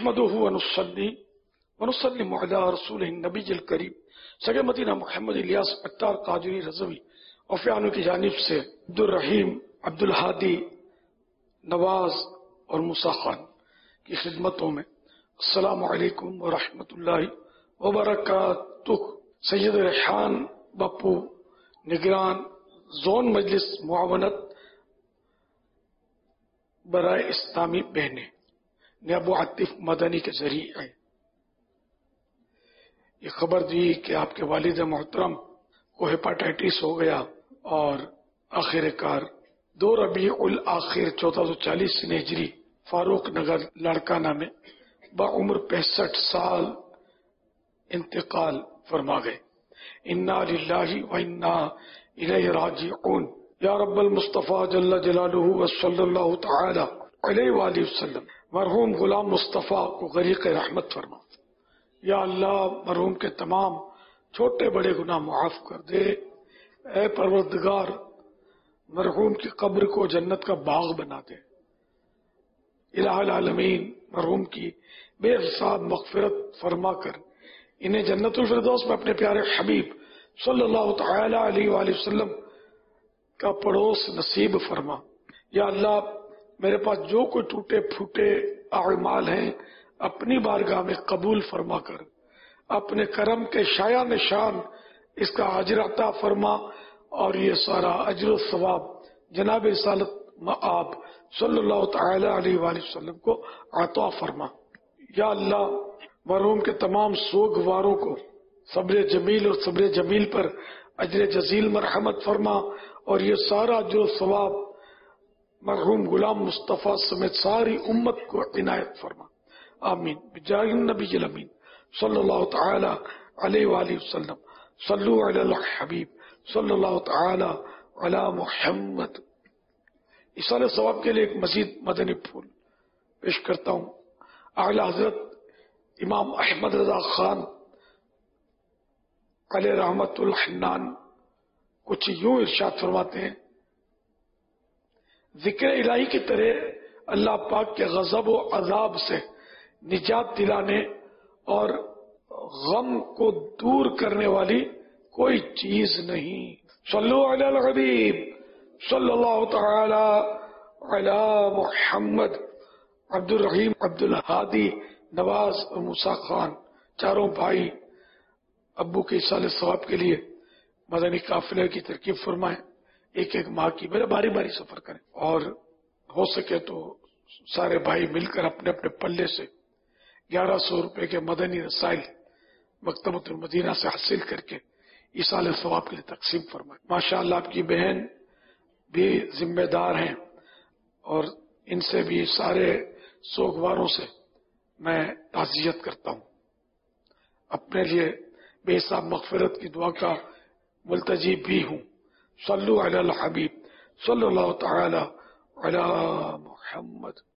نحمده ونسلم علی رسوله النبی الکریم سگے مدینہ محمد الیاس اتار قادری رضوی اوفیانو کی جانب سے عبد الرحیم، عبد الہادی، نواز اور موسیٰ خان کی خدمتوں میں السلام علیکم ورحمۃ اللہ وبرکاتہ۔ سید ریحان بپو نگران زون مجلس معاونت برائے اسلامی بہنیں نے ابو عاطف مدنی کے ذریعے یہ خبر دی کہ آپ کے والد محترم کو ہیپاٹائٹس ہو گیا اور آخر کار 2 ربیع الاخر 1440 ہجری فاروق نگر لاڑکانہ میں بعمر 65 سال انتقال فرما گئے۔ انا للہ و انا الیہ راجعون۔ یا رب المصطفیٰ جل جلالہ وصلی اللہ تعالی علیہ وآلہ وسلم مرحوم غلام مصطفیٰ کو غریق رحمت فرما۔ یا اللہ مرحوم کے تمام چھوٹے بڑے گناہ معاف کر دے۔ اے پروردگار مرحوم کی قبر کو جنت کا باغ بنا دے۔ الہ العالمین مرحوم کی بے حساب مغفرت فرما کر انہیں جنت الفردوس میں اپنے پیارے حبیب صلی اللہ تعالی علیہ وآلہ وسلم کا پڑوس نصیب فرما۔ یا اللہ میرے پاس جو کوئی ٹوٹے پھوٹے اعمال ہیں اپنی بارگاہ میں قبول فرما کر اپنے کرم کے شایان نشان اس کا اجر عطا فرما، اور یہ سارا اجر و ثواب جناب رسالت مآب صلی اللہ تعالی علیہ وآلہ وسلم کو عطا فرما۔ یا اللہ مرحوم کے تمام سوگواروں کو صبر جمیل اور صبر جمیل پر اجر جزیل مرحمت فرما، اور یہ سارا اجر و ثواب مرحوم غلام مصطفیٰ سمیت ساری امت کو عنایت فرما، آمین بجاہ النبی الامین صلی اللہ تعالی علیہ وآلہ وسلم۔ صلو علی الحبیب صلی اللہ تعالی علی محمد۔ ایصال ثواب کے لیے ایک مزید مدنی پھول پیش کرتا ہوں۔ اعلی حضرت امام احمد رضا خان علیہ رحمت الحنان کچھ یوں ارشاد فرماتے ہیں، ذکر الہی کی طرح اللہ پاک کے غضب و عذاب سے نجات دلانے اور غم کو دور کرنے والی کوئی چیز نہیں۔ صلو علی الحبیب صلی اللہ تعالی علی محمد۔ عبد الرحیم، عبد الہادی، نواز اور موسیٰ خان چاروں بھائی ابو کے ایصال ثواب کے لیے مدنی قافلے کی ترکیب فرمائیں۔ ایک ماہ کی میرے باری باری سفر کریں، اور ہو سکے تو سارے بھائی مل کر اپنے اپنے پلے سے 1100 روپے کے مدنی رسائل مکتبۃ المدینہ سے حاصل کر کے ایصال ثواب کے لیے تقسیم فرمائیں۔ ماشاءاللہ آپ کی بہن بھی ذمہ دار ہیں، اور ان سے بھی سارے سوگواروں سے میں تعزیت کرتا ہوں، اپنے لیے بے حساب مغفرت کی دعا کا ملتجی بھی ہوں۔ صلو علی الحبیب صلی اللہ تعالی علی محمد۔